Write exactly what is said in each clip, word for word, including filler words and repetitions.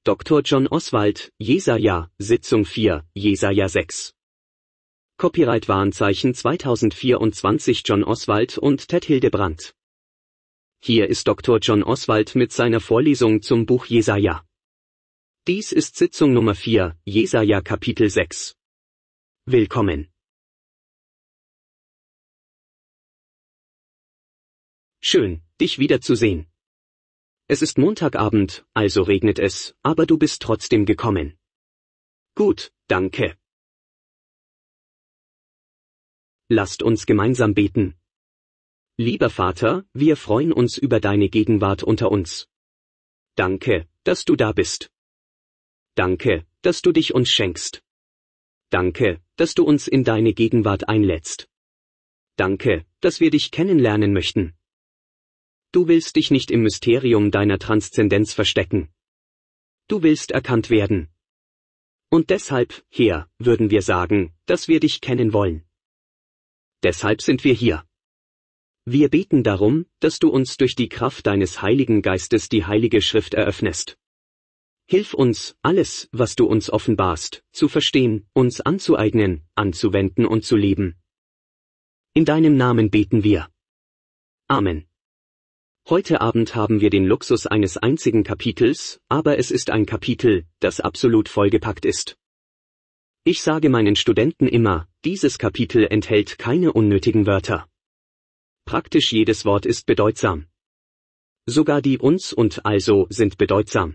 Doktor John Oswald, Jesaja, Sitzung vier, Jesaja sechs. Copyright Warenzeichen zweitausendvierundzwanzig John Oswald und Ted Hildebrandt. Hier ist Doktor John Oswald mit seiner Vorlesung zum Buch Jesaja. Dies ist Sitzung Nummer vier, Jesaja Kapitel sechs. Willkommen. Schön, dich wiederzusehen. Es ist Montagabend, also regnet es, aber du bist trotzdem gekommen. Gut, danke. Lasst uns gemeinsam beten. Lieber Vater, wir freuen uns über deine Gegenwart unter uns. Danke, dass du da bist. Danke, dass du dich uns schenkst. Danke, dass du uns in deine Gegenwart einlädst. Danke, dass wir dich kennenlernen möchten. Du willst dich nicht im Mysterium deiner Transzendenz verstecken. Du willst erkannt werden. Und deshalb, Herr, würden wir sagen, dass wir dich kennen wollen. Deshalb sind wir hier. Wir beten darum, dass du uns durch die Kraft deines Heiligen Geistes die Heilige Schrift eröffnest. Hilf uns, alles, was du uns offenbarst, zu verstehen, uns anzueignen, anzuwenden und zu leben. In deinem Namen beten wir. Amen. Heute Abend haben wir den Luxus eines einzigen Kapitels, aber es ist ein Kapitel, das absolut vollgepackt ist. Ich sage meinen Studenten immer, dieses Kapitel enthält keine unnötigen Wörter. Praktisch jedes Wort ist bedeutsam. Sogar die uns und also sind bedeutsam.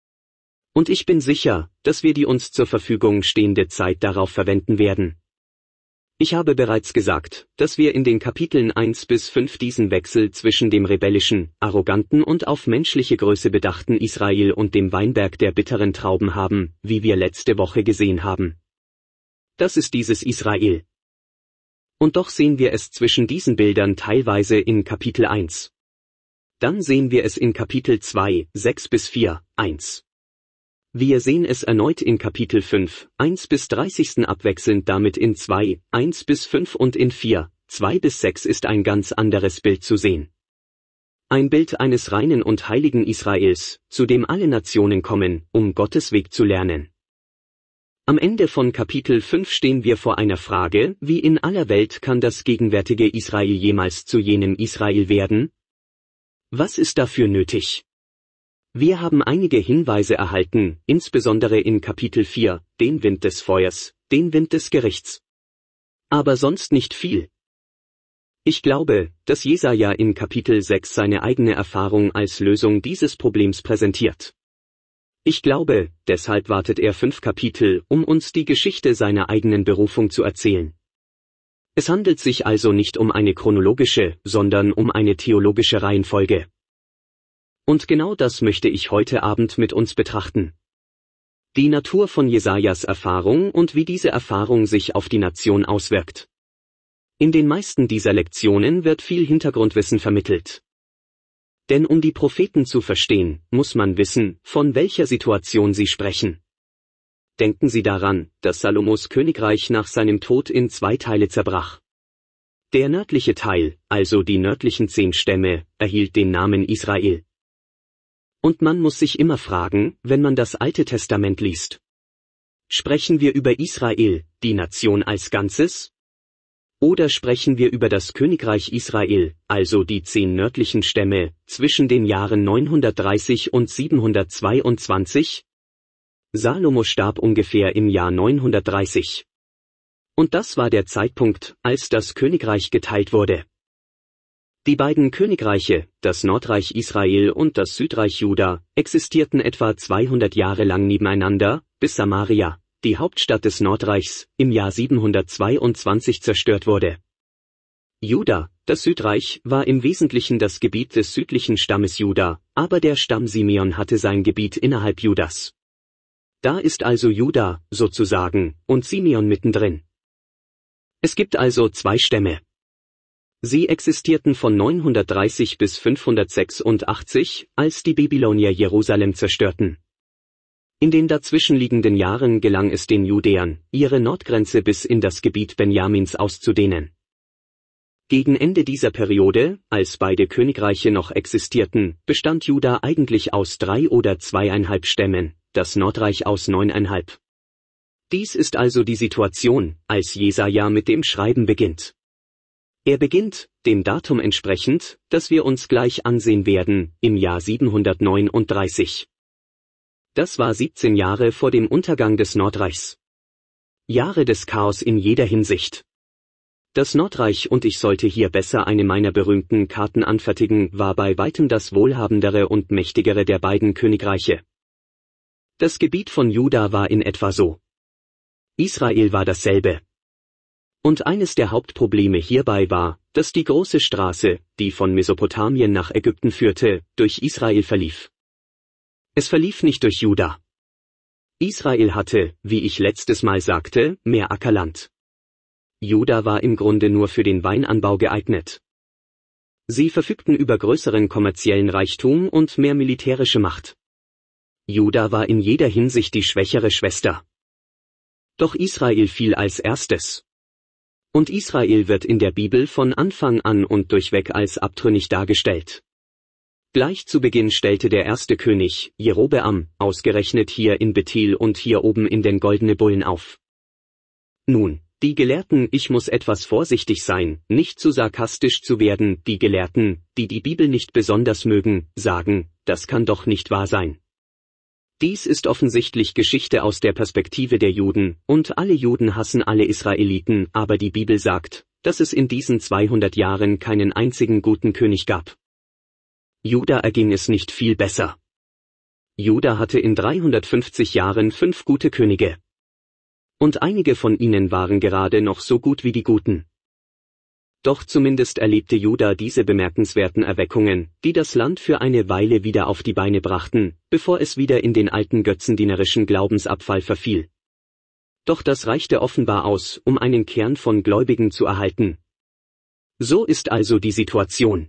Und ich bin sicher, dass wir die uns zur Verfügung stehende Zeit darauf verwenden werden. Ich habe bereits gesagt, dass wir in den Kapiteln eins bis fünf diesen Wechsel zwischen dem rebellischen, arroganten und auf menschliche Größe bedachten Israel und dem Weinberg der bitteren Trauben haben, wie wir letzte Woche gesehen haben. Das ist dieses Israel. Und doch sehen wir es zwischen diesen Bildern teilweise in Kapitel eins. Dann sehen wir es in Kapitel zwei, sechs bis vier, eins. Wir sehen es erneut in Kapitel fünf, eins bis dreißig abwechselnd damit in zwei, eins bis fünf und in vier, zwei bis sechs ist ein ganz anderes Bild zu sehen. Ein Bild eines reinen und heiligen Israels, zu dem alle Nationen kommen, um Gottes Weg zu lernen. Am Ende von Kapitel fünf stehen wir vor einer Frage, wie in aller Welt kann das gegenwärtige Israel jemals zu jenem Israel werden? Was ist dafür nötig? Wir haben einige Hinweise erhalten, insbesondere in Kapitel vier, den Wind des Feuers, den Wind des Gerichts. Aber sonst nicht viel. Ich glaube, dass Jesaja in Kapitel sechs seine eigene Erfahrung als Lösung dieses Problems präsentiert. Ich glaube, deshalb wartet er fünf Kapitel, um uns die Geschichte seiner eigenen Berufung zu erzählen. Es handelt sich also nicht um eine chronologische, sondern um eine theologische Reihenfolge. Und genau das möchte ich heute Abend mit uns betrachten. Die Natur von Jesajas Erfahrung und wie diese Erfahrung sich auf die Nation auswirkt. In den meisten dieser Lektionen wird viel Hintergrundwissen vermittelt. Denn um die Propheten zu verstehen, muss man wissen, von welcher Situation sie sprechen. Denken Sie daran, dass Salomos Königreich nach seinem Tod in zwei Teile zerbrach. Der nördliche Teil, also die nördlichen zehn Stämme, erhielt den Namen Israel. Und man muss sich immer fragen, wenn man das Alte Testament liest. Sprechen wir über Israel, die Nation als Ganzes? Oder sprechen wir über das Königreich Israel, also die zehn nördlichen Stämme, zwischen den Jahren neunhundertdreißig und siebenhundertzweiundzwanzig? Salomo starb ungefähr im Jahr neunhundertdreißig. Und das war der Zeitpunkt, als das Königreich geteilt wurde. Die beiden Königreiche, das Nordreich Israel und das Südreich Juda, existierten etwa zweihundert Jahre lang nebeneinander, bis Samaria, die Hauptstadt des Nordreichs, im Jahr siebenhundertzweiundzwanzig zerstört wurde. Juda, das Südreich, war im Wesentlichen das Gebiet des südlichen Stammes Juda, aber der Stamm Simeon hatte sein Gebiet innerhalb Judas. Da ist also Juda, sozusagen, und Simeon mittendrin. Es gibt also zwei Stämme. Sie existierten von neunhundertdreißig bis fünfhundertsechsundachtzig, als die Babylonier Jerusalem zerstörten. In den dazwischenliegenden Jahren gelang es den Judäern, ihre Nordgrenze bis in das Gebiet Benjamins auszudehnen. Gegen Ende dieser Periode, als beide Königreiche noch existierten, bestand Juda eigentlich aus drei oder zweieinhalb Stämmen, das Nordreich aus neuneinhalb. Dies ist also die Situation, als Jesaja mit dem Schreiben beginnt. Er beginnt, dem Datum entsprechend, das wir uns gleich ansehen werden, im Jahr siebenhundertneununddreißig. Das war siebzehn Jahre vor dem Untergang des Nordreichs. Jahre des Chaos in jeder Hinsicht. Das Nordreich, und ich sollte hier besser eine meiner berühmten Karten anfertigen, war bei weitem das wohlhabendere und mächtigere der beiden Königreiche. Das Gebiet von Juda war in etwa so. Israel war dasselbe. Und eines der Hauptprobleme hierbei war, dass die große Straße, die von Mesopotamien nach Ägypten führte, durch Israel verlief. Es verlief nicht durch Juda. Israel hatte, wie ich letztes Mal sagte, mehr Ackerland. Juda war im Grunde nur für den Weinanbau geeignet. Sie verfügten über größeren kommerziellen Reichtum und mehr militärische Macht. Juda war in jeder Hinsicht die schwächere Schwester. Doch Israel fiel als erstes. Und Israel wird in der Bibel von Anfang an und durchweg als abtrünnig dargestellt. Gleich zu Beginn stellte der erste König, Jerobeam, ausgerechnet hier in Bethel und hier oben in den Goldene Bullen auf. Nun, die Gelehrten, ich muss etwas vorsichtig sein, nicht zu sarkastisch zu werden, die Gelehrten, die die Bibel nicht besonders mögen, sagen, das kann doch nicht wahr sein. Dies ist offensichtlich Geschichte aus der Perspektive der Juden, und alle Juden hassen alle Israeliten, aber die Bibel sagt, dass es in diesen zweihundert Jahren keinen einzigen guten König gab. Juda erging es nicht viel besser. Juda hatte in dreihundertfünfzig Jahren fünf gute Könige. Und einige von ihnen waren gerade noch so gut wie die Guten. Doch zumindest erlebte Juda diese bemerkenswerten Erweckungen, die das Land für eine Weile wieder auf die Beine brachten, bevor es wieder in den alten götzendienerischen Glaubensabfall verfiel. Doch das reichte offenbar aus, um einen Kern von Gläubigen zu erhalten. So ist also die Situation.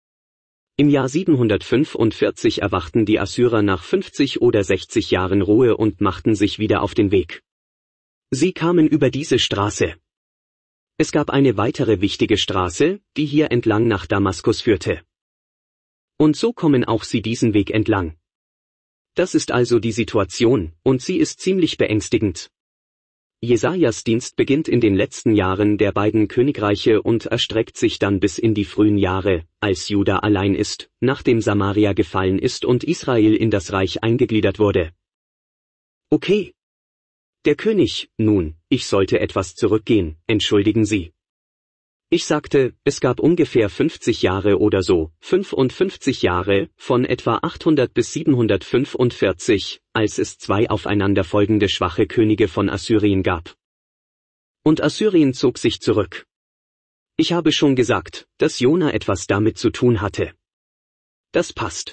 Im Jahr siebenhundertfünfundvierzig erwachten die Assyrer nach fünfzig oder sechzig Jahren Ruhe und machten sich wieder auf den Weg. Sie kamen über diese Straße. Es gab eine weitere wichtige Straße, die hier entlang nach Damaskus führte. Und so kommen auch sie diesen Weg entlang. Das ist also die Situation, und sie ist ziemlich beängstigend. Jesajas Dienst beginnt in den letzten Jahren der beiden Königreiche und erstreckt sich dann bis in die frühen Jahre, als Juda allein ist, nachdem Samaria gefallen ist und Israel in das Reich eingegliedert wurde. Okay. Der König, nun, ich sollte etwas zurückgehen, entschuldigen Sie. Ich sagte, es gab ungefähr fünfzig Jahre oder so, fünfundfünfzig Jahre, von etwa achthundert bis siebenhundertfünfundvierzig, als es zwei aufeinanderfolgende schwache Könige von Assyrien gab. Und Assyrien zog sich zurück. Ich habe schon gesagt, dass Jona etwas damit zu tun hatte. Das passt.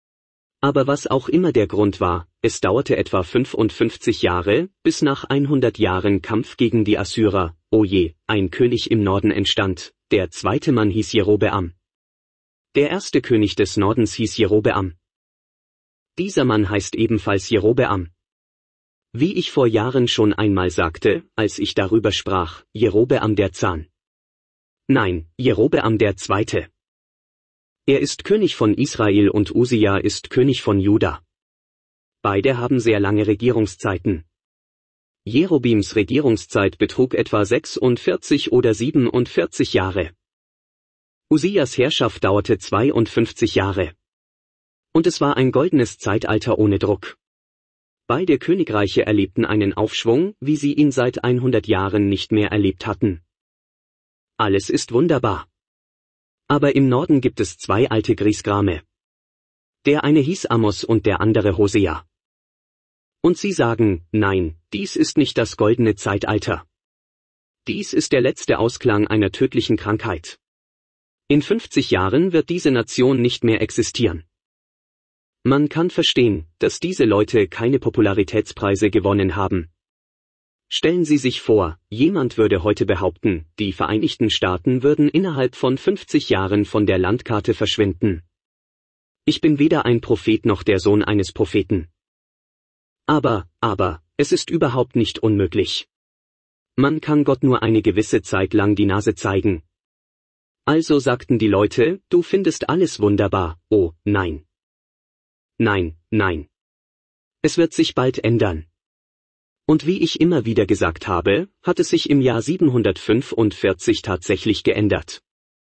Aber was auch immer der Grund war, es dauerte etwa fünfundfünfzig Jahre, bis nach hundert Jahren Kampf gegen die Assyrer, oh je, ein König im Norden entstand, der zweite Mann hieß Jerobeam. Der erste König des Nordens hieß Jerobeam. Dieser Mann heißt ebenfalls Jerobeam. Wie ich vor Jahren schon einmal sagte, als ich darüber sprach, Jerobeam der Zahn. Nein, Jerobeam der Zweite. Er ist König von Israel und Usia ist König von Juda. Beide haben sehr lange Regierungszeiten. Jerobeams Regierungszeit betrug etwa sechsundvierzig oder siebenundvierzig Jahre. Usias Herrschaft dauerte zweiundfünfzig Jahre. Und es war ein goldenes Zeitalter ohne Druck. Beide Königreiche erlebten einen Aufschwung, wie sie ihn seit hundert Jahren nicht mehr erlebt hatten. Alles ist wunderbar. Aber im Norden gibt es zwei alte Griesgrame. Der eine hieß Amos und der andere Hosea. Und sie sagen, nein, dies ist nicht das goldene Zeitalter. Dies ist der letzte Ausklang einer tödlichen Krankheit. In fünfzig Jahren wird diese Nation nicht mehr existieren. Man kann verstehen, dass diese Leute keine Popularitätspreise gewonnen haben. Stellen Sie sich vor, jemand würde heute behaupten, die Vereinigten Staaten würden innerhalb von fünfzig Jahren von der Landkarte verschwinden. Ich bin weder ein Prophet noch der Sohn eines Propheten. Aber, aber, es ist überhaupt nicht unmöglich. Man kann Gott nur eine gewisse Zeit lang die Nase zeigen. Also sagten die Leute, du findest alles wunderbar, oh, nein. Nein, nein. Es wird sich bald ändern. Und wie ich immer wieder gesagt habe, hat es sich im Jahr siebenhundertfünfundvierzig tatsächlich geändert.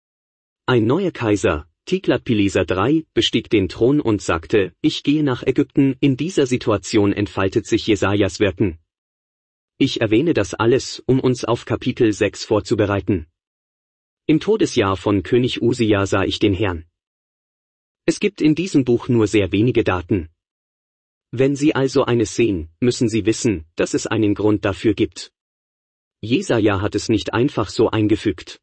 Ein neuer Kaiser, Tiglat-Pileser der Dritte, bestieg den Thron und sagte, ich gehe nach Ägypten. In dieser Situation entfaltet sich Jesajas Wirken. Ich erwähne das alles, um uns auf Kapitel sechs vorzubereiten. Im Todesjahr von König Usia sah ich den Herrn. Es gibt in diesem Buch nur sehr wenige Daten. Wenn Sie also eines sehen, müssen Sie wissen, dass es einen Grund dafür gibt. Jesaja hat es nicht einfach so eingefügt.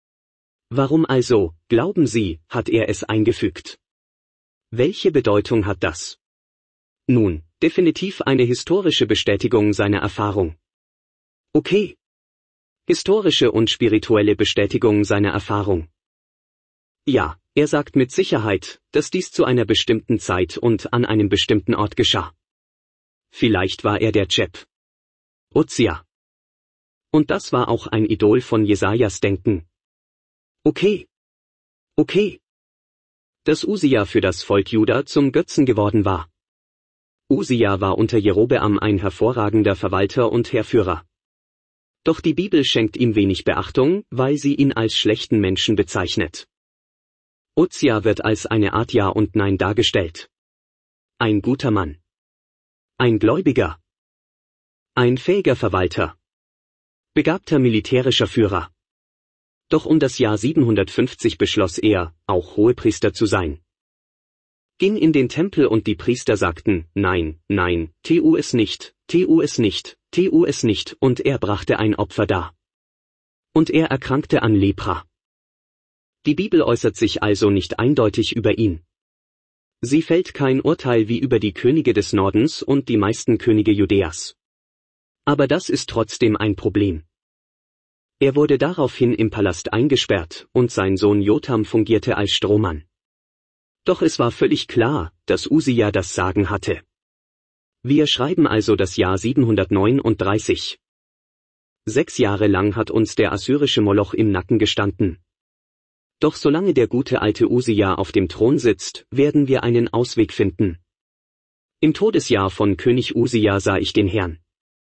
Warum also, glauben Sie, hat er es eingefügt? Welche Bedeutung hat das? Nun, definitiv eine historische Bestätigung seiner Erfahrung. Okay. Historische und spirituelle Bestätigung seiner Erfahrung. Ja, er sagt mit Sicherheit, dass dies zu einer bestimmten Zeit und an einem bestimmten Ort geschah. Vielleicht war er der Cheb. Uzia. Und das war auch ein Idol von Jesajas Denken. Okay. Okay. Dass Usia für das Volk Juda zum Götzen geworden war. Usia war unter Jerobeam ein hervorragender Verwalter und Heerführer. Doch die Bibel schenkt ihm wenig Beachtung, weil sie ihn als schlechten Menschen bezeichnet. Uzia wird als eine Art Ja und Nein dargestellt. Ein guter Mann. Ein Gläubiger. Ein fähiger Verwalter. Begabter militärischer Führer. Doch um das Jahr siebenhundertfünfzig beschloss er, auch Hohepriester zu sein. Ging in den Tempel und die Priester sagten, nein, nein, tu es nicht, tu es nicht, tu es nicht, und er brachte ein Opfer dar. Und er erkrankte an Lepra. Die Bibel äußert sich also nicht eindeutig über ihn. Sie fällt kein Urteil wie über die Könige des Nordens und die meisten Könige Judäas. Aber das ist trotzdem ein Problem. Er wurde daraufhin im Palast eingesperrt und sein Sohn Jotham fungierte als Strohmann. Doch es war völlig klar, dass Usia das Sagen hatte. Wir schreiben also das Jahr siebenhundertneununddreißig. Sechs Jahre lang hat uns der assyrische Moloch im Nacken gestanden. Doch solange der gute alte Usia auf dem Thron sitzt, werden wir einen Ausweg finden. Im Todesjahr von König Usia sah ich den Herrn.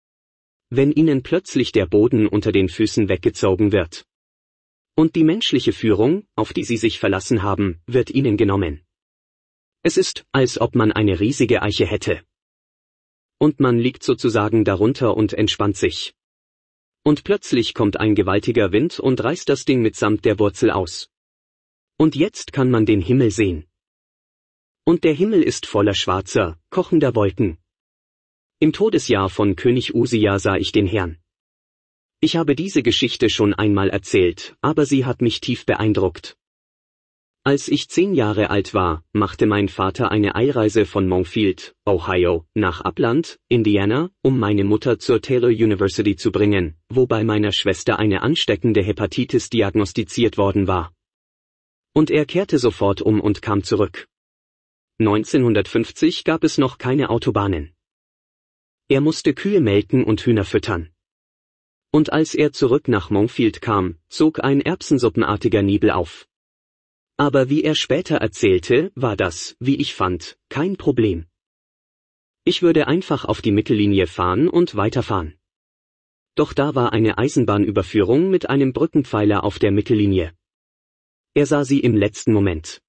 Wenn ihnen plötzlich der Boden unter den Füßen weggezogen wird. Und die menschliche Führung, auf die sie sich verlassen haben, wird ihnen genommen. Es ist, als ob man eine riesige Eiche hätte. Und man liegt sozusagen darunter und entspannt sich. Und plötzlich kommt ein gewaltiger Wind und reißt das Ding mitsamt der Wurzel aus. Und jetzt kann man den Himmel sehen. Und der Himmel ist voller schwarzer, kochender Wolken. Im Todesjahr von König Usia sah ich den Herrn. Ich habe diese Geschichte schon einmal erzählt, aber sie hat mich tief beeindruckt. Als ich zehn Jahre alt war, machte mein Vater eine Eilreise von Montfield, Ohio, nach Upland, Indiana, um meine Mutter zur Taylor University zu bringen, wo bei meiner Schwester eine ansteckende Hepatitis diagnostiziert worden war. Und er kehrte sofort um und kam zurück. neunzehnhundertfünfzig gab es noch keine Autobahnen. Er musste Kühe melken und Hühner füttern. Und als er zurück nach Montfield kam, zog ein erbsensuppenartiger Nebel auf. Aber wie er später erzählte, war das, wie ich fand, kein Problem. Ich würde einfach auf die Mittellinie fahren und weiterfahren. Doch da war eine Eisenbahnüberführung mit einem Brückenpfeiler auf der Mittellinie. Er sah sie im letzten Moment.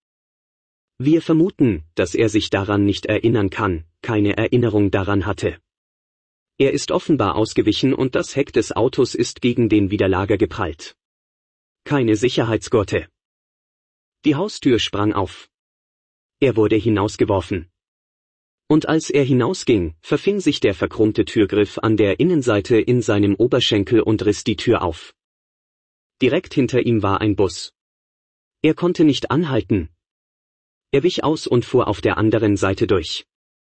Wir vermuten, dass er sich daran nicht erinnern kann, keine Erinnerung daran hatte. Er ist offenbar ausgewichen und das Heck des Autos ist gegen den Widerlager geprallt. Keine Sicherheitsgurte. Die Haustür sprang auf. Er wurde hinausgeworfen. Und als er hinausging, verfing sich der verchromte Türgriff an der Innenseite in seinem Oberschenkel und riss die Tür auf. Direkt hinter ihm war ein Bus. Er konnte nicht anhalten. Er wich aus und fuhr auf der anderen Seite durch.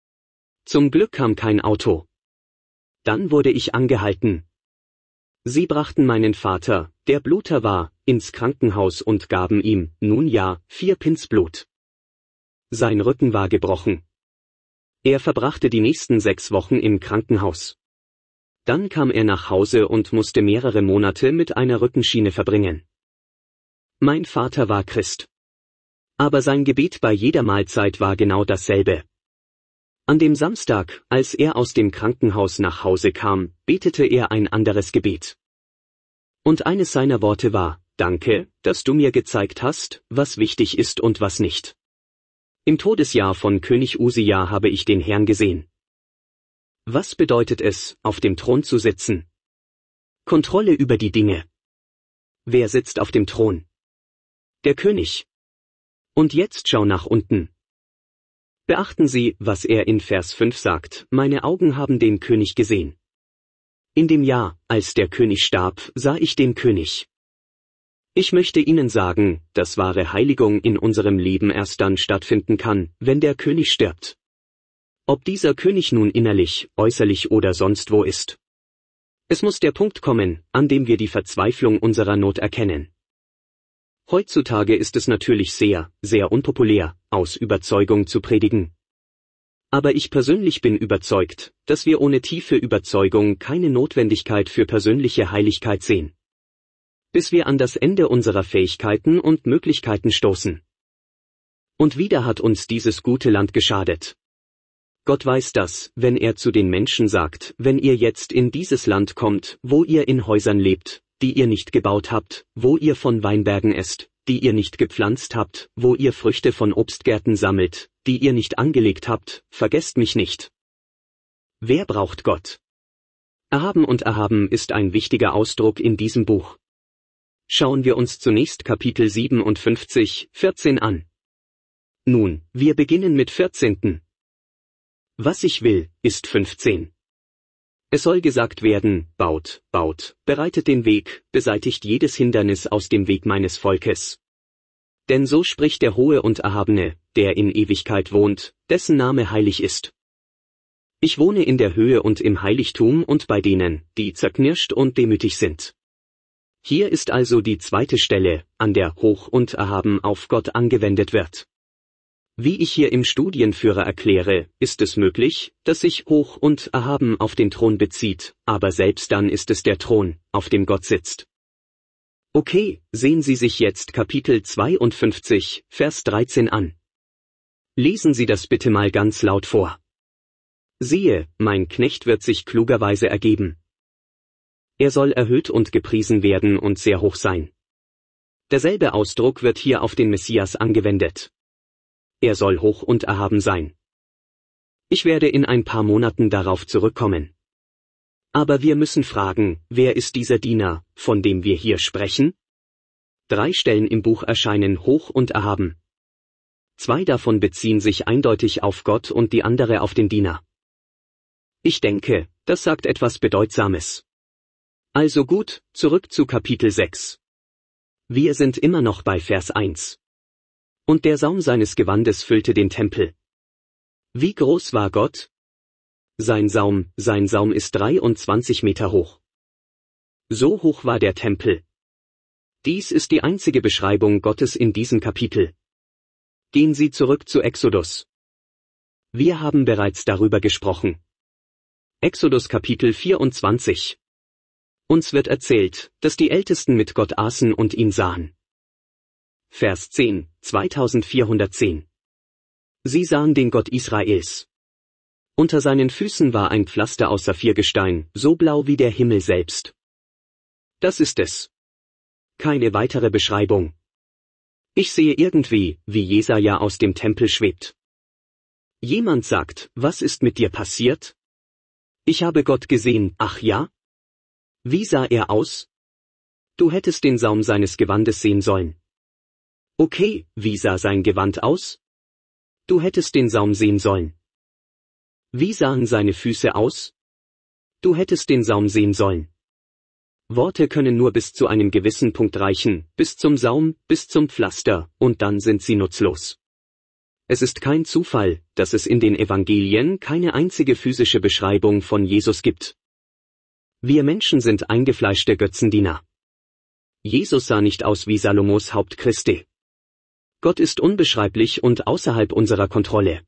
Zum Glück kam kein Auto. Dann wurde ich angehalten. Sie brachten meinen Vater, der Bluter war, ins Krankenhaus und gaben ihm, nun ja, vier Pins Blut. Sein Rücken war gebrochen. Er verbrachte die nächsten sechs Wochen im Krankenhaus. Dann kam er nach Hause und musste mehrere Monate mit einer Rückenschiene verbringen. Mein Vater war Christ. Aber sein Gebet bei jeder Mahlzeit war genau dasselbe. An dem Samstag, als er aus dem Krankenhaus nach Hause kam, betete er ein anderes Gebet. Und eines seiner Worte war: Danke, dass du mir gezeigt hast, was wichtig ist und was nicht. Im Todesjahr von König Usia habe ich den Herrn gesehen. Was bedeutet es, auf dem Thron zu sitzen? Kontrolle über die Dinge. Wer sitzt auf dem Thron? Der König. Und jetzt schau nach unten. Beachten Sie, was er in Vers fünf sagt: Meine Augen haben den König gesehen. In dem Jahr, als der König starb, sah ich den König. Ich möchte Ihnen sagen, dass wahre Heiligung in unserem Leben erst dann stattfinden kann, wenn der König stirbt. Ob dieser König nun innerlich, äußerlich oder sonst wo ist. Es muss der Punkt kommen, an dem wir die Verzweiflung unserer Not erkennen. Heutzutage ist es natürlich sehr, sehr unpopulär, aus Überzeugung zu predigen. Aber ich persönlich bin überzeugt, dass wir ohne tiefe Überzeugung keine Notwendigkeit für persönliche Heiligkeit sehen. Bis wir an das Ende unserer Fähigkeiten und Möglichkeiten stoßen. Und wieder hat uns dieses gute Land geschadet. Gott weiß das, wenn er zu den Menschen sagt: Wenn ihr jetzt in dieses Land kommt, wo ihr in Häusern lebt, die ihr nicht gebaut habt, wo ihr von Weinbergen esst, die ihr nicht gepflanzt habt, wo ihr Früchte von Obstgärten sammelt, die ihr nicht angelegt habt, vergesst mich nicht. Wer braucht Gott? Erhaben und erhaben ist ein wichtiger Ausdruck in diesem Buch. Schauen wir uns zunächst Kapitel siebenundfünfzig, vierzehn an. Nun, wir beginnen mit vierzehnten. Was ich will, ist fünfzehn. Es soll gesagt werden: Baut, baut, bereitet den Weg, beseitigt jedes Hindernis aus dem Weg meines Volkes. Denn so spricht der Hohe und Erhabene, der in Ewigkeit wohnt, dessen Name heilig ist. Ich wohne in der Höhe und im Heiligtum und bei denen, die zerknirscht und demütig sind. Hier ist also die zweite Stelle, an der hoch und erhaben auf Gott angewendet wird. Wie ich hier im Studienführer erkläre, ist es möglich, dass sich hoch und erhaben auf den Thron bezieht, aber selbst dann ist es der Thron, auf dem Gott sitzt. Okay, sehen Sie sich jetzt Kapitel zweiundfünfzig, Vers dreizehn an. Lesen Sie das bitte mal ganz laut vor. Siehe, mein Knecht wird sich klugerweise ergeben. Er soll erhöht und gepriesen werden und sehr hoch sein. Derselbe Ausdruck wird hier auf den Messias angewendet. Er soll hoch und erhaben sein. Ich werde in ein paar Monaten darauf zurückkommen. Aber wir müssen fragen, wer ist dieser Diener, von dem wir hier sprechen? Drei Stellen im Buch erscheinen hoch und erhaben. Zwei davon beziehen sich eindeutig auf Gott und die andere auf den Diener. Ich denke, das sagt etwas Bedeutsames. Also gut, zurück zu Kapitel sechs. Wir sind immer noch bei Vers eins. Und der Saum seines Gewandes füllte den Tempel. Wie groß war Gott? Sein Saum, sein Saum ist dreiundzwanzig Meter hoch. So hoch war der Tempel. Dies ist die einzige Beschreibung Gottes in diesem Kapitel. Gehen Sie zurück zu Exodus. Wir haben bereits darüber gesprochen. Exodus Kapitel vierundzwanzig. Uns wird erzählt, dass die Ältesten mit Gott aßen und ihn sahen. Vers zehn, zweitausendvierhundertzehn. Sie sahen den Gott Israels. Unter seinen Füßen war ein Pflaster aus Saphirgestein, so blau wie der Himmel selbst. Das ist es. Keine weitere Beschreibung. Ich sehe irgendwie, wie Jesaja aus dem Tempel schwebt. Jemand sagt: Was ist mit dir passiert? Ich habe Gott gesehen. Ach ja? Wie sah er aus? Du hättest den Saum seines Gewandes sehen sollen. Okay, wie sah sein Gewand aus? Du hättest den Saum sehen sollen. Wie sahen seine Füße aus? Du hättest den Saum sehen sollen. Worte können nur bis zu einem gewissen Punkt reichen, bis zum Saum, bis zum Pflaster, und dann sind sie nutzlos. Es ist kein Zufall, dass es in den Evangelien keine einzige physische Beschreibung von Jesus gibt. Wir Menschen sind eingefleischte Götzendiener. Jesus sah nicht aus wie Salomos Haupt Christi. Gott ist unbeschreiblich und außerhalb unserer Kontrolle.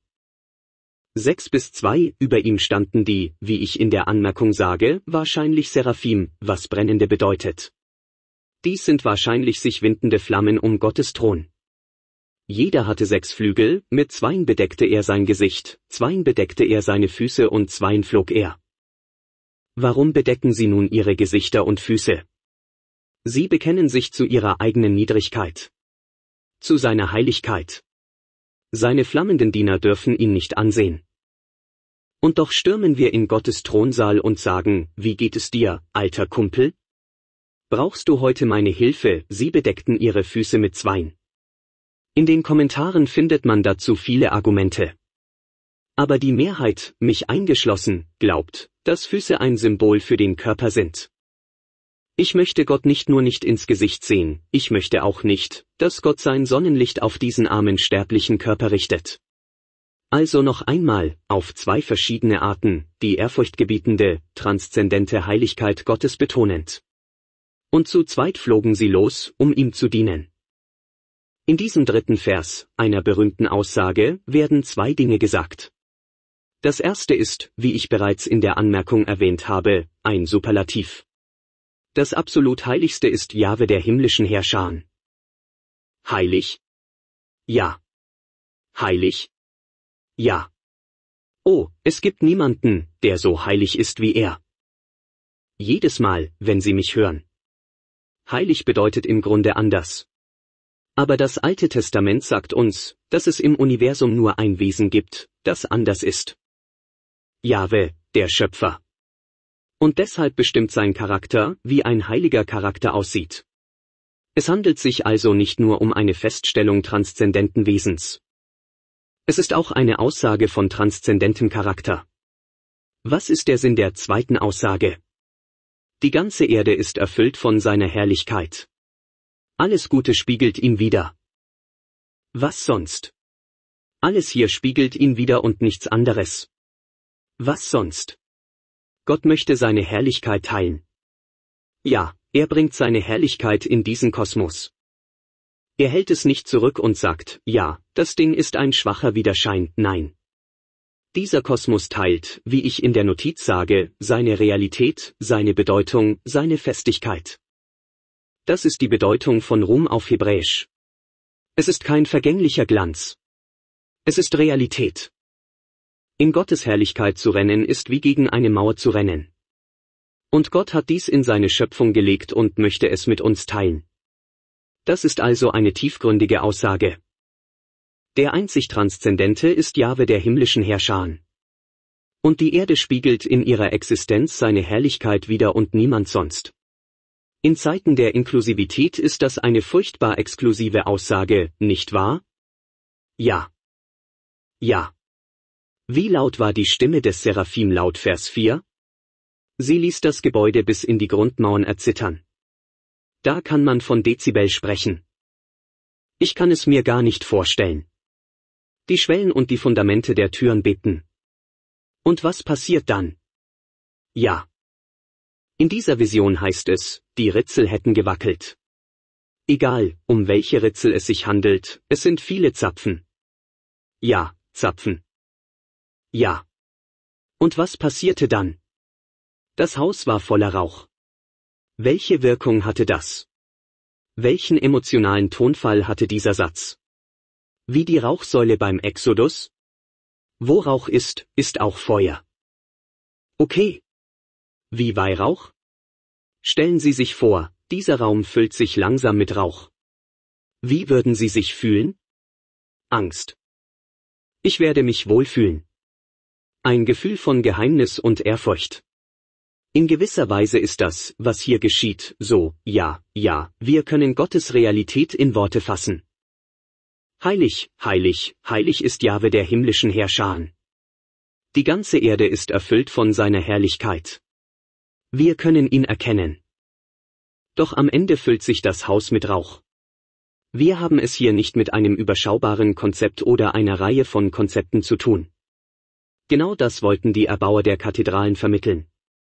Sechs bis zwei, über ihm standen die, wie ich in der Anmerkung sage, wahrscheinlich Seraphim, was brennende bedeutet. Dies sind wahrscheinlich sich windende Flammen um Gottes Thron. Jeder hatte sechs Flügel, mit zweien bedeckte er sein Gesicht, zweien bedeckte er seine Füße und zweien flog er. Warum bedecken sie nun ihre Gesichter und Füße? Sie bekennen sich zu ihrer eigenen Niedrigkeit. Zu seiner Heiligkeit. Seine flammenden Diener dürfen ihn nicht ansehen. Und doch stürmen wir in Gottes Thronsaal und sagen, wie geht es dir, alter Kumpel? Brauchst du heute meine Hilfe? Sie bedeckten ihre Füße mit Zweien. In den Kommentaren findet man dazu viele Argumente. Aber die Mehrheit, mich eingeschlossen, glaubt, dass Füße ein Symbol für den Körper sind. Ich möchte Gott nicht nur nicht ins Gesicht sehen, ich möchte auch nicht, dass Gott sein Sonnenlicht auf diesen armen sterblichen Körper richtet. Also noch einmal, auf zwei verschiedene Arten, die ehrfurchtgebietende, transzendente Heiligkeit Gottes betonend. Und zu zweit flogen sie los, um ihm zu dienen. In diesem dritten Vers, einer berühmten Aussage, werden zwei Dinge gesagt. Das erste ist, wie ich bereits in der Anmerkung erwähnt habe, ein Superlativ. Das absolut Heiligste ist Jahwe der himmlischen Herrscher. Heilig? Ja. Heilig? Ja. Oh, es gibt niemanden, der so heilig ist wie er. Jedes Mal, wenn Sie mich hören. Heilig bedeutet im Grunde anders. Aber das Alte Testament sagt uns, dass es im Universum nur ein Wesen gibt, das anders ist. Jahwe, der Schöpfer. Und deshalb bestimmt sein Charakter, wie ein heiliger Charakter aussieht. Es handelt sich also nicht nur um eine Feststellung transzendenten Wesens. Es ist auch eine Aussage von transzendentem Charakter. Was ist der Sinn der zweiten Aussage? Die ganze Erde ist erfüllt von seiner Herrlichkeit. Alles Gute spiegelt ihn wider. Was sonst? Alles hier spiegelt ihn wider und nichts anderes. Was sonst? Gott möchte seine Herrlichkeit teilen. Ja, er bringt seine Herrlichkeit in diesen Kosmos. Er hält es nicht zurück und sagt, ja, das Ding ist ein schwacher Widerschein, nein. Dieser Kosmos teilt, wie ich in der Notiz sage, seine Realität, seine Bedeutung, seine Festigkeit. Das ist die Bedeutung von Ruhm auf Hebräisch. Es ist kein vergänglicher Glanz. Es ist Realität. In Gottes Herrlichkeit zu rennen ist wie gegen eine Mauer zu rennen. Und Gott hat dies in seine Schöpfung gelegt und möchte es mit uns teilen. Das ist also eine tiefgründige Aussage. Der einzig Transzendente ist Jahwe der himmlischen Herrscher. Und die Erde spiegelt in ihrer Existenz seine Herrlichkeit wider und niemand sonst. In Zeiten der Inklusivität ist das eine furchtbar exklusive Aussage, nicht wahr? Ja. Ja. Wie laut war die Stimme des Seraphim laut Vers vier? Sie ließ das Gebäude bis in die Grundmauern erzittern. Da kann man von Dezibel sprechen. Ich kann es mir gar nicht vorstellen. Die Schwellen und die Fundamente der Türen bebten. Und was passiert dann? Ja. In dieser Vision heißt es, die Ritzel hätten gewackelt. Egal, um welche Ritzel es sich handelt, es sind viele Zapfen. Ja, Zapfen. Ja. Und was passierte dann? Das Haus war voller Rauch. Welche Wirkung hatte das? Welchen emotionalen Tonfall hatte dieser Satz? Wie die Rauchsäule beim Exodus? Wo Rauch ist, ist auch Feuer. Okay. Wie Weihrauch? Stellen Sie sich vor, dieser Raum füllt sich langsam mit Rauch. Wie würden Sie sich fühlen? Angst. Ich werde mich wohlfühlen. Ein Gefühl von Geheimnis und Ehrfurcht. In gewisser Weise ist das, was hier geschieht, so, ja, ja, wir können Gottes Realität in Worte fassen. Heilig, heilig, heilig ist Jahwe der himmlischen Herrscher. Die ganze Erde ist erfüllt von seiner Herrlichkeit. Wir können ihn erkennen. Doch am Ende füllt sich das Haus mit Rauch. Wir haben es hier nicht mit einem überschaubaren Konzept oder einer Reihe von Konzepten zu tun. Genau das wollten die Erbauer der Kathedralen vermitteln.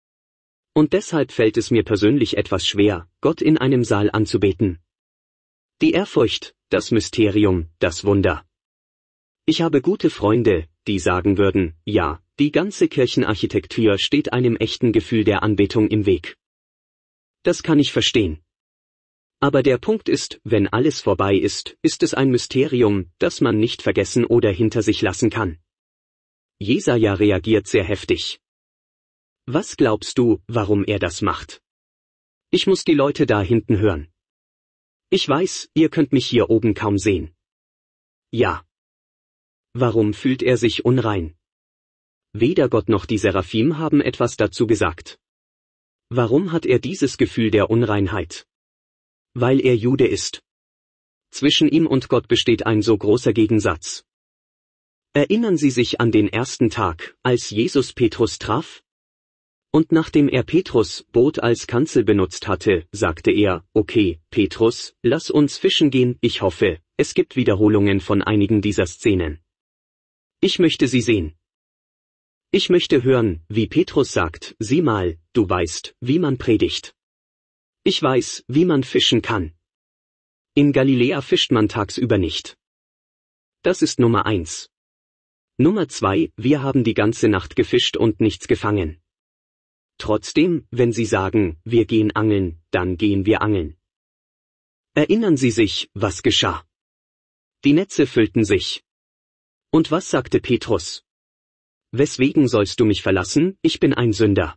Und deshalb fällt es mir persönlich etwas schwer, Gott in einem Saal anzubeten. Die Ehrfurcht, das Mysterium, das Wunder. Ich habe gute Freunde, die sagen würden, ja, die ganze Kirchenarchitektur steht einem echten Gefühl der Anbetung im Weg. Das kann ich verstehen. Aber der Punkt ist, wenn alles vorbei ist, ist es ein Mysterium, das man nicht vergessen oder hinter sich lassen kann. Jesaja reagiert sehr heftig. Was glaubst du, warum er das macht? Ich muss die Leute da hinten hören. Ich weiß, ihr könnt mich hier oben kaum sehen. Ja. Warum fühlt er sich unrein? Weder Gott noch die Seraphim haben etwas dazu gesagt. Warum hat er dieses Gefühl der Unreinheit? Weil er Jude ist. Zwischen ihm und Gott besteht ein so großer Gegensatz. Erinnern Sie sich an den ersten Tag, als Jesus Petrus traf? Und nachdem er Petrus' Boot als Kanzel benutzt hatte, sagte er, okay, Petrus, lass uns fischen gehen. Ich hoffe, es gibt Wiederholungen von einigen dieser Szenen. Ich möchte sie sehen. Ich möchte hören, wie Petrus sagt, sieh mal, du weißt, wie man predigt. Ich weiß, wie man fischen kann. In Galiläa fischt man tagsüber nicht. Das ist Nummer eins. Nummer zwei, wir haben die ganze Nacht gefischt und nichts gefangen. Trotzdem, wenn Sie sagen, wir gehen angeln, dann gehen wir angeln. Erinnern Sie sich, was geschah? Die Netze füllten sich. Und was sagte Petrus? Weswegen sollst du mich verlassen, ich bin ein Sünder.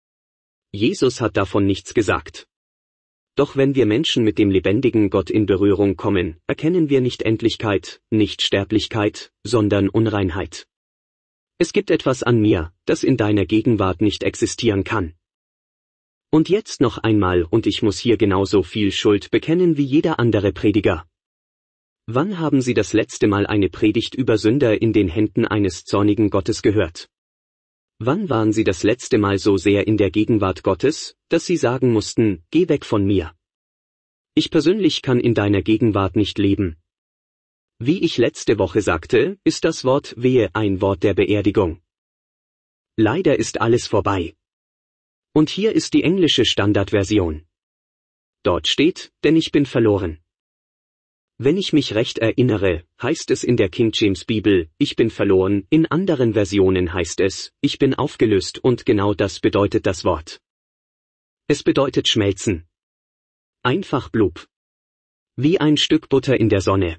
Jesus hat davon nichts gesagt. Doch wenn wir Menschen mit dem lebendigen Gott in Berührung kommen, erkennen wir nicht Endlichkeit, nicht Sterblichkeit, sondern Unreinheit. Es gibt etwas an mir, das in deiner Gegenwart nicht existieren kann. Und jetzt noch einmal, und ich muss hier genauso viel Schuld bekennen wie jeder andere Prediger. Wann haben Sie das letzte Mal eine Predigt über Sünder in den Händen eines zornigen Gottes gehört? Wann waren Sie das letzte Mal so sehr in der Gegenwart Gottes, dass Sie sagen mussten, geh weg von mir? Ich persönlich kann in deiner Gegenwart nicht leben. Wie ich letzte Woche sagte, ist das Wort Wehe ein Wort der Beerdigung. Leider ist alles vorbei. Und hier ist die englische Standardversion. Dort steht, denn ich bin verloren. Wenn ich mich recht erinnere, heißt es in der King James Bibel, ich bin verloren, in anderen Versionen heißt es, ich bin aufgelöst und genau das bedeutet das Wort. Es bedeutet schmelzen. Einfach blub. Wie ein Stück Butter in der Sonne.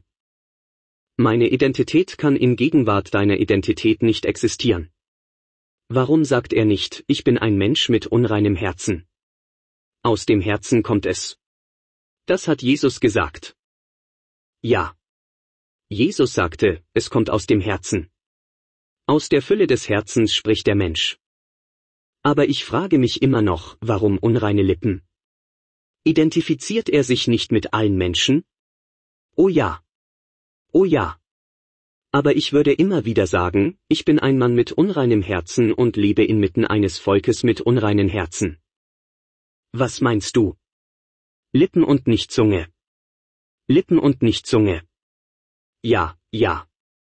Meine Identität kann in Gegenwart deiner Identität nicht existieren. Warum sagt er nicht, ich bin ein Mensch mit unreinem Herzen? Aus dem Herzen kommt es. Das hat Jesus gesagt. Ja. Jesus sagte, es kommt aus dem Herzen. Aus der Fülle des Herzens spricht der Mensch. Aber ich frage mich immer noch, warum unreine Lippen? Identifiziert er sich nicht mit allen Menschen? Oh ja. Oh ja. Aber ich würde immer wieder sagen, ich bin ein Mann mit unreinem Herzen und lebe inmitten eines Volkes mit unreinen Herzen. Was meinst du? Lippen und nicht Zunge. Lippen und nicht Zunge. Ja, ja.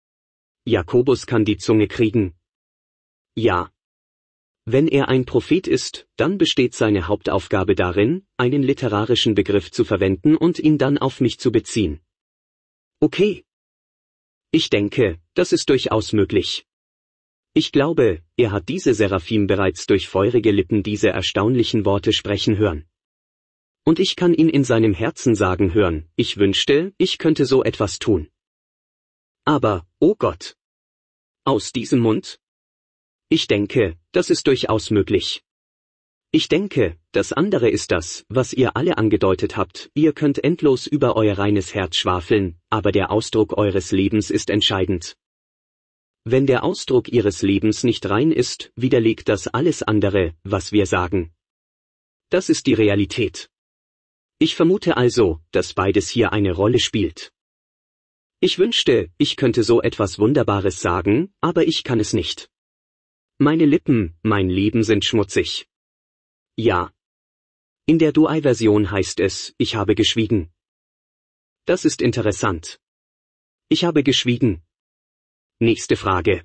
Jakobus kann die Zunge kriegen. Ja. Wenn er ein Prophet ist, dann besteht seine Hauptaufgabe darin, einen literarischen Begriff zu verwenden und ihn dann auf mich zu beziehen. Okay. Ich denke, das ist durchaus möglich. Ich glaube, er hat diese Seraphim bereits durch feurige Lippen diese erstaunlichen Worte sprechen hören. Und ich kann ihn in seinem Herzen sagen hören, ich wünschte, ich könnte so etwas tun. Aber, oh Gott! Aus diesem Mund? Ich denke, das ist durchaus möglich. Ich denke, das andere ist das, was ihr alle angedeutet habt, ihr könnt endlos über euer reines Herz schwafeln, aber der Ausdruck eures Lebens ist entscheidend. Wenn der Ausdruck ihres Lebens nicht rein ist, widerlegt das alles andere, was wir sagen. Das ist die Realität. Ich vermute also, dass beides hier eine Rolle spielt. Ich wünschte, ich könnte so etwas Wunderbares sagen, aber ich kann es nicht. Meine Lippen, mein Leben sind schmutzig. Ja. In der Douai-Version heißt es, ich habe geschwiegen. Das ist interessant. Ich habe geschwiegen. Nächste Frage.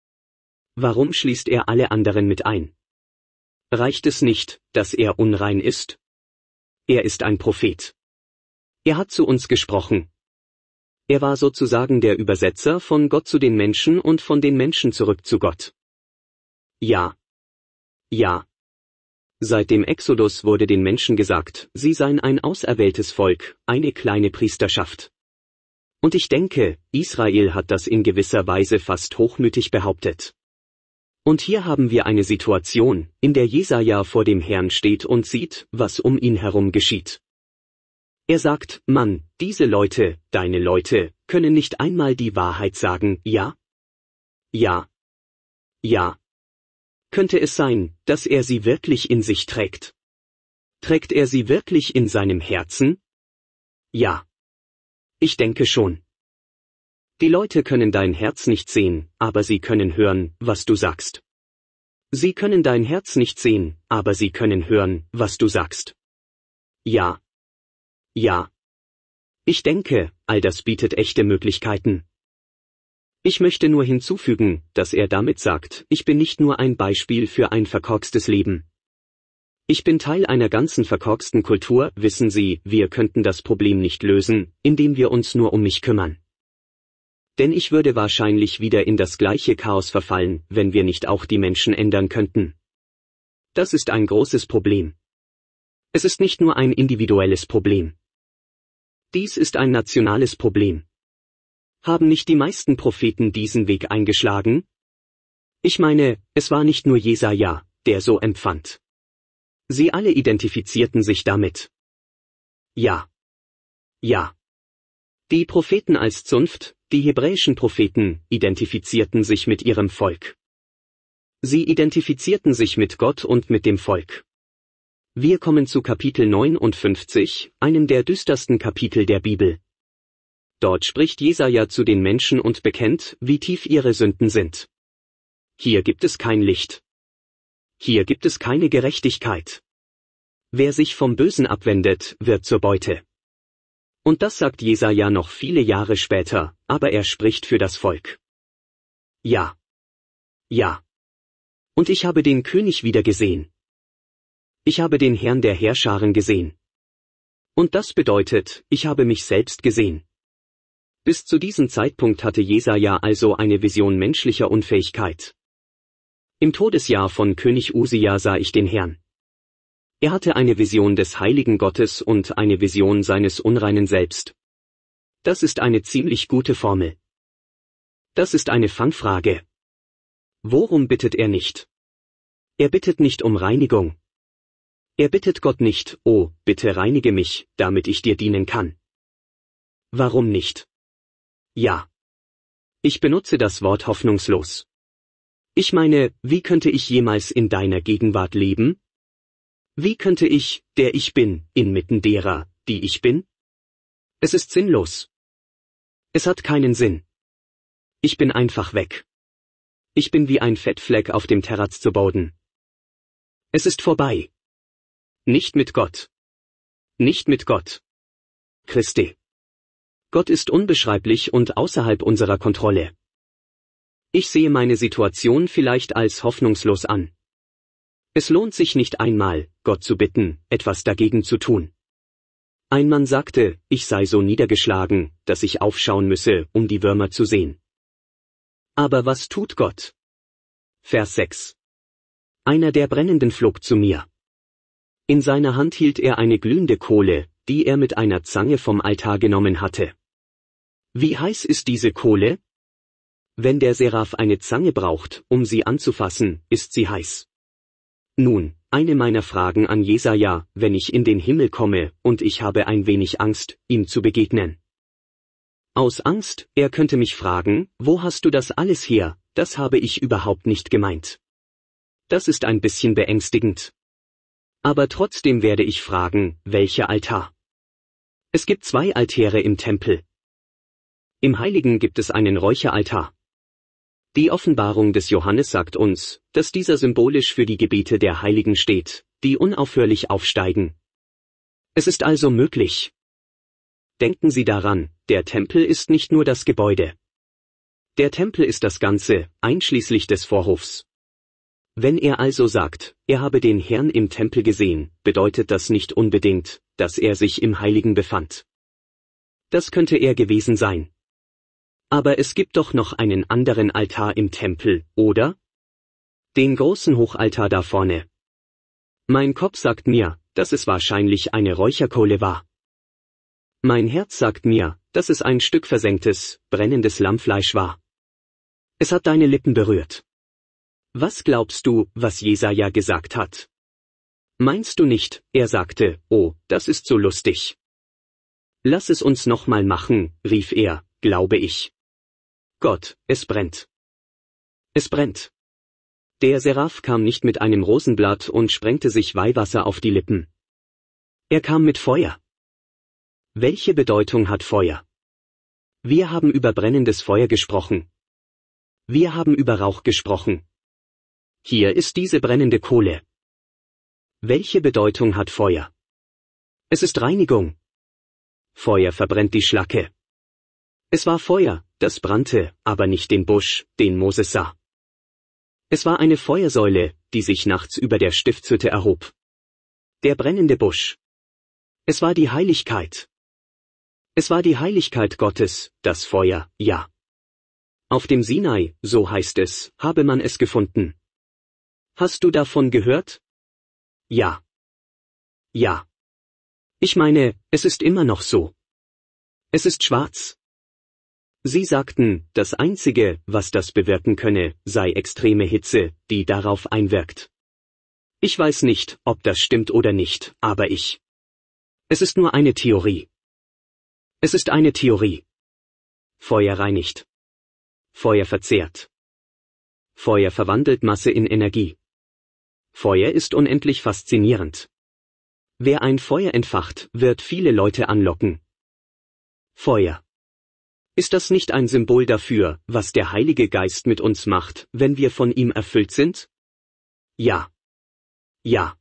Warum schließt er alle anderen mit ein? Reicht es nicht, dass er unrein ist? Er ist ein Prophet. Er hat zu uns gesprochen. Er war sozusagen der Übersetzer von Gott zu den Menschen und von den Menschen zurück zu Gott. Ja. Ja. Seit dem Exodus wurde den Menschen gesagt, sie seien ein auserwähltes Volk, eine kleine Priesterschaft. Und ich denke, Israel hat das in gewisser Weise fast hochmütig behauptet. Und hier haben wir eine Situation, in der Jesaja vor dem Herrn steht und sieht, was um ihn herum geschieht. Er sagt, Mann, diese Leute, deine Leute, können nicht einmal die Wahrheit sagen, ja? Ja. Ja. Könnte es sein, dass er sie wirklich in sich trägt? Trägt er sie wirklich in seinem Herzen? Ja. Ich denke schon. Die Leute können dein Herz nicht sehen, aber sie können hören, was du sagst. Sie können dein Herz nicht sehen, aber sie können hören, was du sagst. Ja. Ja. Ich denke, all das bietet echte Möglichkeiten. Ich möchte nur hinzufügen, dass er damit sagt, ich bin nicht nur ein Beispiel für ein verkorkstes Leben. Ich bin Teil einer ganzen verkorksten Kultur, wissen Sie, wir könnten das Problem nicht lösen, indem wir uns nur um mich kümmern. Denn ich würde wahrscheinlich wieder in das gleiche Chaos verfallen, wenn wir nicht auch die Menschen ändern könnten. Das ist ein großes Problem. Es ist nicht nur ein individuelles Problem. Dies ist ein nationales Problem. Haben nicht die meisten Propheten diesen Weg eingeschlagen? Ich meine, es war nicht nur Jesaja, der so empfand. Sie alle identifizierten sich damit. Ja. Ja. Die Propheten als Zunft, die hebräischen Propheten, identifizierten sich mit ihrem Volk. Sie identifizierten sich mit Gott und mit dem Volk. Wir kommen zu Kapitel neunundfünfzig, einem der düstersten Kapitel der Bibel. Dort spricht Jesaja zu den Menschen und bekennt, wie tief ihre Sünden sind. Hier gibt es kein Licht. Hier gibt es keine Gerechtigkeit. Wer sich vom Bösen abwendet, wird zur Beute. Und das sagt Jesaja noch viele Jahre später, aber er spricht für das Volk. Ja. Ja. Und ich habe den König wieder gesehen. Ich habe den Herrn der Heerscharen gesehen. Und das bedeutet, ich habe mich selbst gesehen. Bis zu diesem Zeitpunkt hatte Jesaja also eine Vision menschlicher Unfähigkeit. Im Todesjahr von König Usia sah ich den Herrn. Er hatte eine Vision des heiligen Gottes und eine Vision seines unreinen Selbst. Das ist eine ziemlich gute Formel. Das ist eine Fangfrage. Worum bittet er nicht? Er bittet nicht um Reinigung. Er bittet Gott nicht, oh, bitte reinige mich, damit ich dir dienen kann. Warum nicht? Ja. Ich benutze das Wort hoffnungslos. Ich meine, wie könnte ich jemals in deiner Gegenwart leben? Wie könnte ich, der ich bin, inmitten derer, die ich bin? Es ist sinnlos. Es hat keinen Sinn. Ich bin einfach weg. Ich bin wie ein Fettfleck auf dem Terraz zu Boden. Es ist vorbei. Nicht mit Gott. Nicht mit Gott. Christi. Gott ist unbeschreiblich und außerhalb unserer Kontrolle. Ich sehe meine Situation vielleicht als hoffnungslos an. Es lohnt sich nicht einmal, Gott zu bitten, etwas dagegen zu tun. Ein Mann sagte, ich sei so niedergeschlagen, dass ich aufschauen müsse, um die Würmer zu sehen. Aber was tut Gott? Vers sechs. Einer der Brennenden flog zu mir. In seiner Hand hielt er eine glühende Kohle, die er mit einer Zange vom Altar genommen hatte. Wie heiß ist diese Kohle? Wenn der Seraph eine Zange braucht, um sie anzufassen, ist sie heiß. Nun, eine meiner Fragen an Jesaja, wenn ich in den Himmel komme, und ich habe ein wenig Angst, ihm zu begegnen. Aus Angst, er könnte mich fragen, wo hast du das alles her, das habe ich überhaupt nicht gemeint. Das ist ein bisschen beängstigend. Aber trotzdem werde ich fragen, welcher Altar? Es gibt zwei Altäre im Tempel. Im Heiligen gibt es einen Räucheraltar. Die Offenbarung des Johannes sagt uns, dass dieser symbolisch für die Gebete der Heiligen steht, die unaufhörlich aufsteigen. Es ist also möglich. Denken Sie daran, der Tempel ist nicht nur das Gebäude. Der Tempel ist das Ganze, einschließlich des Vorhofs. Wenn er also sagt, er habe den Herrn im Tempel gesehen, bedeutet das nicht unbedingt, dass er sich im Heiligen befand. Das könnte er gewesen sein. Aber es gibt doch noch einen anderen Altar im Tempel, oder? Den großen Hochaltar da vorne. Mein Kopf sagt mir, dass es wahrscheinlich eine Räucherkohle war. Mein Herz sagt mir, dass es ein Stück versenktes, brennendes Lammfleisch war. Es hat deine Lippen berührt. Was glaubst du, was Jesaja gesagt hat? Meinst du nicht, er sagte, oh, das ist so lustig. Lass es uns nochmal machen, rief er, glaube ich. Gott, es brennt. Es brennt. Der Seraph kam nicht mit einem Rosenblatt und sprengte sich Weihwasser auf die Lippen. Er kam mit Feuer. Welche Bedeutung hat Feuer? Wir haben über brennendes Feuer gesprochen. Wir haben über Rauch gesprochen. Hier ist diese brennende Kohle. Welche Bedeutung hat Feuer? Es ist Reinigung. Feuer verbrennt die Schlacke. Es war Feuer, das brannte, aber nicht den Busch, den Moses sah. Es war eine Feuersäule, die sich nachts über der Stiftshütte erhob. Der brennende Busch. Es war die Heiligkeit. Es war die Heiligkeit Gottes, das Feuer, ja. Auf dem Sinai, so heißt es, habe man es gefunden. Hast du davon gehört? Ja. Ja. Ich meine, es ist immer noch so. Es ist schwarz. Sie sagten, das Einzige, was das bewirken könne, sei extreme Hitze, die darauf einwirkt. Ich weiß nicht, ob das stimmt oder nicht, aber ich. Es ist nur eine Theorie. Es ist eine Theorie. Feuer reinigt. Feuer verzehrt. Feuer verwandelt Masse in Energie. Feuer ist unendlich faszinierend. Wer ein Feuer entfacht, wird viele Leute anlocken. Feuer. Ist das nicht ein Symbol dafür, was der Heilige Geist mit uns macht, wenn wir von ihm erfüllt sind? Ja. Ja.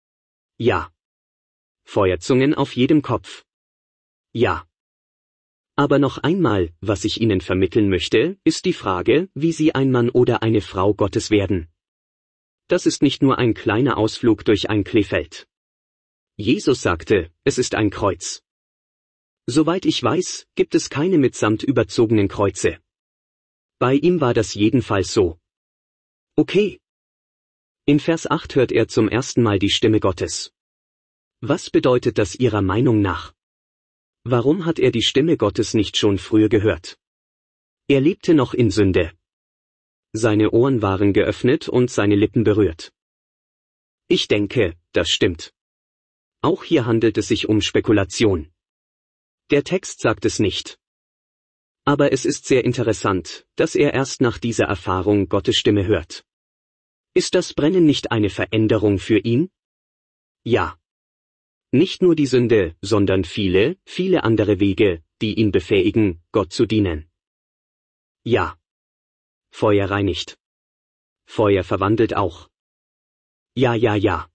Ja. Feuerzungen auf jedem Kopf. Ja. Aber noch einmal, was ich Ihnen vermitteln möchte, ist die Frage, wie Sie ein Mann oder eine Frau Gottes werden. Das ist nicht nur ein kleiner Ausflug durch ein Kleefeld. Jesus sagte, es ist ein Kreuz. Soweit ich weiß, gibt es keine mit Samt überzogenen Kreuze. Bei ihm war das jedenfalls so. Okay. In Vers acht hört er zum ersten Mal die Stimme Gottes. Was bedeutet das Ihrer Meinung nach? Warum hat er die Stimme Gottes nicht schon früher gehört? Er lebte noch in Sünde. Seine Ohren waren geöffnet und seine Lippen berührt. Ich denke, das stimmt. Auch hier handelt es sich um Spekulation. Der Text sagt es nicht. Aber es ist sehr interessant, dass er erst nach dieser Erfahrung Gottes Stimme hört. Ist das Brennen nicht eine Veränderung für ihn? Ja. Nicht nur die Sünde, sondern viele, viele andere Wege, die ihn befähigen, Gott zu dienen. Ja. Feuer reinigt. Feuer verwandelt auch. Ja, ja, ja.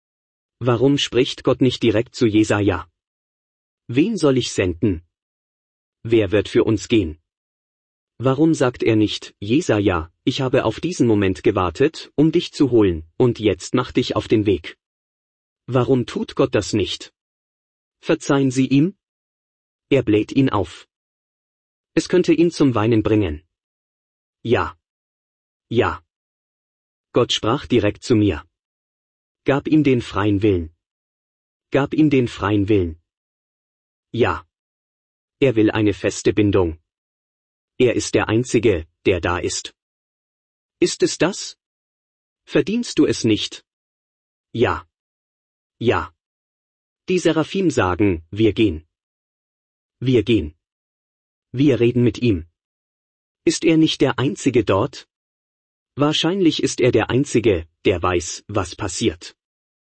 Warum spricht Gott nicht direkt zu Jesaja? Wen soll ich senden? Wer wird für uns gehen? Warum sagt er nicht, Jesaja, ich habe auf diesen Moment gewartet, um dich zu holen, und jetzt mach dich auf den Weg? Warum tut Gott das nicht? Verzeihen Sie ihm? Er bläht ihn auf. Es könnte ihn zum Weinen bringen. Ja. Ja. Gott sprach direkt zu mir. Gab ihm den freien Willen. Gab ihm den freien Willen. Ja. Er will eine feste Bindung. Er ist der Einzige, der da ist. Ist es das? Verdienst du es nicht? Ja. Ja. Die Seraphim sagen, wir gehen. Wir gehen. Wir reden mit ihm. Ist er nicht der Einzige dort? Wahrscheinlich ist er der Einzige, der weiß, was passiert.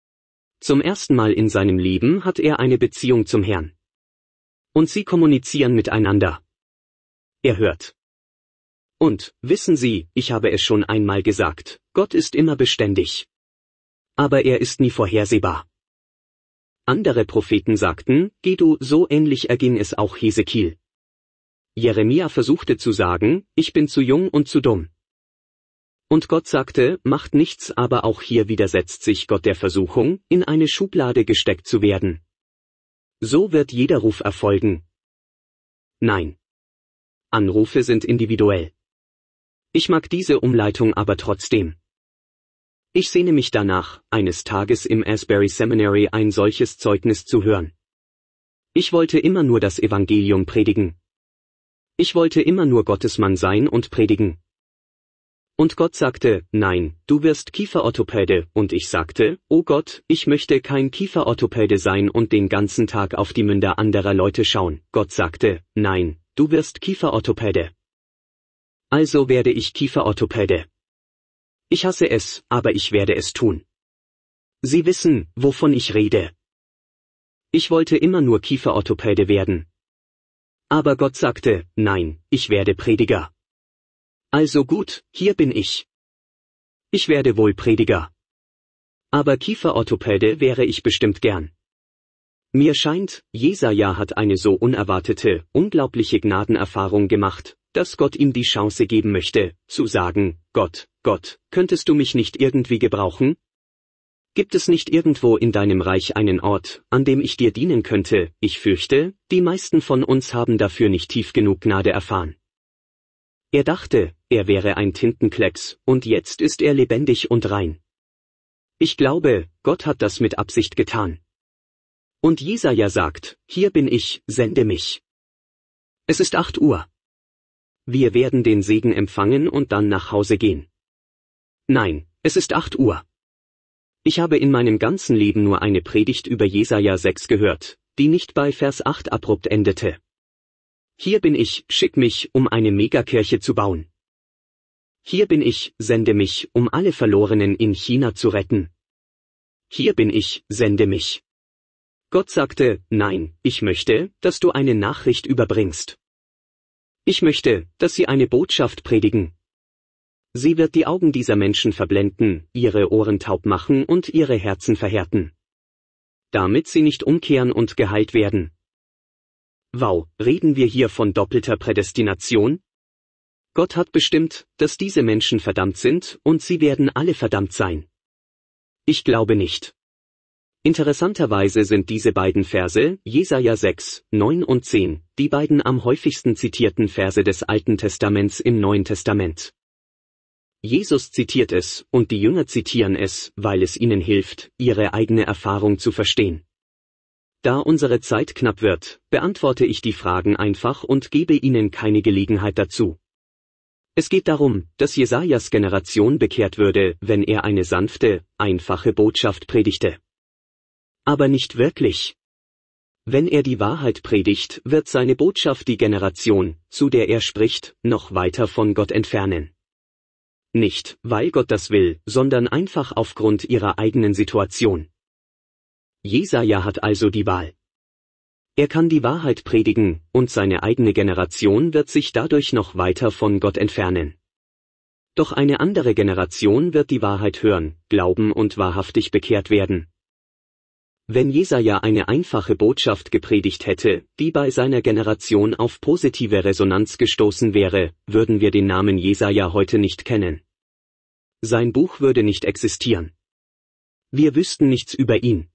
Zum ersten Mal in seinem Leben hat er eine Beziehung zum Herrn. Und sie kommunizieren miteinander. Er hört. Und, wissen Sie, ich habe es schon einmal gesagt, Gott ist immer beständig. Aber er ist nie vorhersehbar. Andere Propheten sagten, geh du, so ähnlich erging es auch Hesekiel. Jeremia versuchte zu sagen, ich bin zu jung und zu dumm. Und Gott sagte, macht nichts, aber auch hier widersetzt sich Gott der Versuchung, in eine Schublade gesteckt zu werden. So wird jeder Ruf erfolgen. Nein. Anrufe sind individuell. Ich mag diese Umleitung aber trotzdem. Ich sehne mich danach, eines Tages im Asbury Seminary ein solches Zeugnis zu hören. Ich wollte immer nur das Evangelium predigen. Ich wollte immer nur Gottesmann sein und predigen. Und Gott sagte, nein, du wirst Kieferorthopäde, und ich sagte, oh Gott, ich möchte kein Kieferorthopäde sein und den ganzen Tag auf die Münder anderer Leute schauen. Gott sagte, nein, du wirst Kieferorthopäde. Also werde ich Kieferorthopäde. Ich hasse es, aber ich werde es tun. Sie wissen, wovon ich rede. Ich wollte immer nur Kieferorthopäde werden. Aber Gott sagte, nein, ich werde Prediger. Also gut, hier bin ich. Ich werde wohl Prediger. Aber Kieferorthopäde wäre ich bestimmt gern. Mir scheint, Jesaja hat eine so unerwartete, unglaubliche Gnadenerfahrung gemacht, dass Gott ihm die Chance geben möchte, zu sagen, Gott, Gott, könntest du mich nicht irgendwie gebrauchen? Gibt es nicht irgendwo in deinem Reich einen Ort, an dem ich dir dienen könnte? Ich fürchte, die meisten von uns haben dafür nicht tief genug Gnade erfahren. Er dachte, er wäre ein Tintenklecks, und jetzt ist er lebendig und rein. Ich glaube, Gott hat das mit Absicht getan. Und Jesaja sagt, hier bin ich, sende mich. Es ist acht Uhr. Wir werden den Segen empfangen und dann nach Hause gehen. Nein, es ist acht Uhr. Ich habe in meinem ganzen Leben nur eine Predigt über Jesaja sechs gehört, die nicht bei Vers acht abrupt endete. Hier bin ich, schick mich, um eine Megakirche zu bauen. Hier bin ich, sende mich, um alle Verlorenen in China zu retten. Hier bin ich, sende mich. Gott sagte, nein, ich möchte, dass du eine Nachricht überbringst. Ich möchte, dass sie eine Botschaft predigen. Sie wird die Augen dieser Menschen verblenden, ihre Ohren taub machen und ihre Herzen verhärten. Damit sie nicht umkehren und geheilt werden. Wow, reden wir hier von doppelter Prädestination? Gott hat bestimmt, dass diese Menschen verdammt sind, und sie werden alle verdammt sein. Ich glaube nicht. Interessanterweise sind diese beiden Verse, Jesaja sechs, neun und zehn, die beiden am häufigsten zitierten Verse des Alten Testaments im Neuen Testament. Jesus zitiert es, und die Jünger zitieren es, weil es ihnen hilft, ihre eigene Erfahrung zu verstehen. Da unsere Zeit knapp wird, beantworte ich die Fragen einfach und gebe Ihnen keine Gelegenheit dazu. Es geht darum, dass Jesajas Generation bekehrt würde, wenn er eine sanfte, einfache Botschaft predigte. Aber nicht wirklich. Wenn er die Wahrheit predigt, wird seine Botschaft die Generation, zu der er spricht, noch weiter von Gott entfernen. Nicht, weil Gott das will, sondern einfach aufgrund ihrer eigenen Situation. Jesaja hat also die Wahl. Er kann die Wahrheit predigen, und seine eigene Generation wird sich dadurch noch weiter von Gott entfernen. Doch eine andere Generation wird die Wahrheit hören, glauben und wahrhaftig bekehrt werden. Wenn Jesaja eine einfache Botschaft gepredigt hätte, die bei seiner Generation auf positive Resonanz gestoßen wäre, würden wir den Namen Jesaja heute nicht kennen. Sein Buch würde nicht existieren. Wir wüssten nichts über ihn.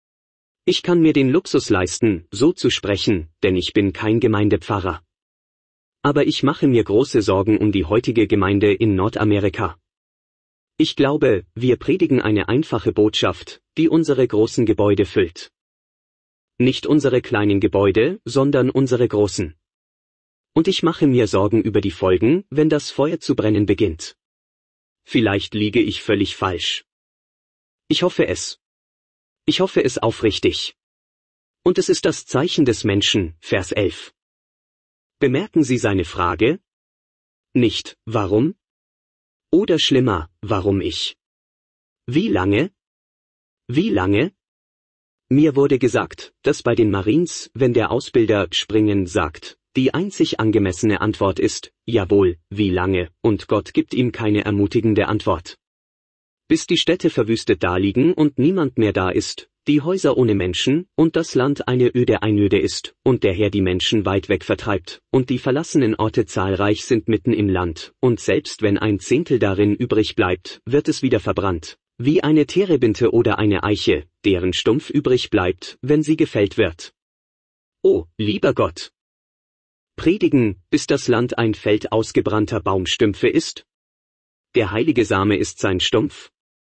Ich kann mir den Luxus leisten, so zu sprechen, denn ich bin kein Gemeindepfarrer. Aber ich mache mir große Sorgen um die heutige Gemeinde in Nordamerika. Ich glaube, wir predigen eine einfache Botschaft, die unsere großen Gebäude füllt. Nicht unsere kleinen Gebäude, sondern unsere großen. Und ich mache mir Sorgen über die Folgen, wenn das Feuer zu brennen beginnt. Vielleicht liege ich völlig falsch. Ich hoffe es. Ich hoffe es aufrichtig. Und es ist das Zeichen des Menschen, Vers elf. Bemerken Sie seine Frage? Nicht, warum? Oder schlimmer, warum ich? Wie lange? Wie lange? Mir wurde gesagt, dass bei den Marines, wenn der Ausbilder springen sagt, die einzig angemessene Antwort ist, jawohl, wie lange, und Gott gibt ihm keine ermutigende Antwort. Bis die Städte verwüstet daliegen und niemand mehr da ist, die Häuser ohne Menschen, und das Land eine öde Einöde ist, und der Herr die Menschen weit weg vertreibt, und die verlassenen Orte zahlreich sind mitten im Land, und selbst wenn ein Zehntel darin übrig bleibt, wird es wieder verbrannt, wie eine Terebinte oder eine Eiche, deren Stumpf übrig bleibt, wenn sie gefällt wird. Oh, lieber Gott! Predigen, bis das Land ein Feld ausgebrannter Baumstümpfe ist? Der heilige Same ist sein Stumpf.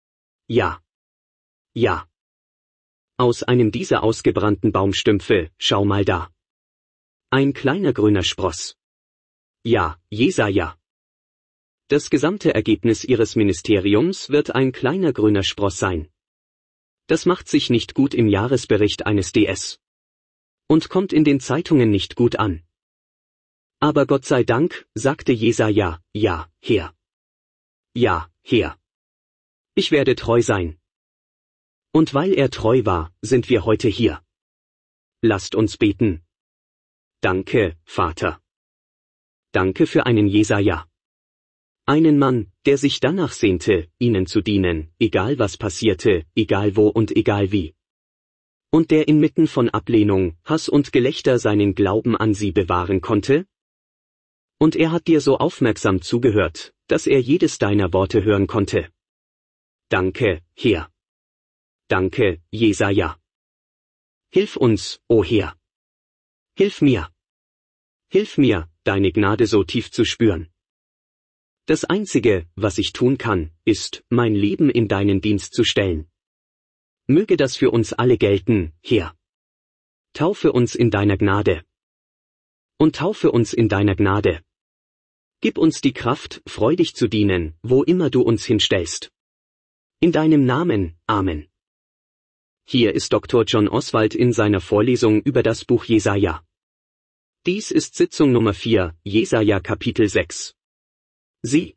Ja. Ja. Aus einem dieser ausgebrannten Baumstümpfe, schau mal da. Ein kleiner grüner Spross. Ja, Jesaja. Das gesamte Ergebnis ihres Ministeriums wird ein kleiner grüner Spross sein. Das macht sich nicht gut im Jahresbericht eines D S. Und kommt in den Zeitungen nicht gut an. Aber Gott sei Dank, sagte Jesaja, ja, Herr. Ja, Herr. Ich werde treu sein. Und weil er treu war, sind wir heute hier. Lasst uns beten. Danke, Vater. Danke für einen Jesaja. Einen Mann, der sich danach sehnte, ihnen zu dienen, egal was passierte, egal wo und egal wie. Und der inmitten von Ablehnung, Hass und Gelächter seinen Glauben an sie bewahren konnte? Und er hat dir so aufmerksam zugehört, dass er jedes deiner Worte hören konnte. Danke, Herr. Danke, Jesaja. Hilf uns, o Herr. Hilf mir. Hilf mir, deine Gnade so tief zu spüren. Das Einzige, was ich tun kann, ist, mein Leben in deinen Dienst zu stellen. Möge das für uns alle gelten, Herr. Taufe uns in deiner Gnade. Und taufe uns in deiner Gnade. Gib uns die Kraft, freudig zu dienen, wo immer du uns hinstellst. In deinem Namen, Amen. Hier ist Doktor John Oswald in seiner Vorlesung über das Buch Jesaja. Dies ist Sitzung Nummer vier, Jesaja Kapitel sechs. Sie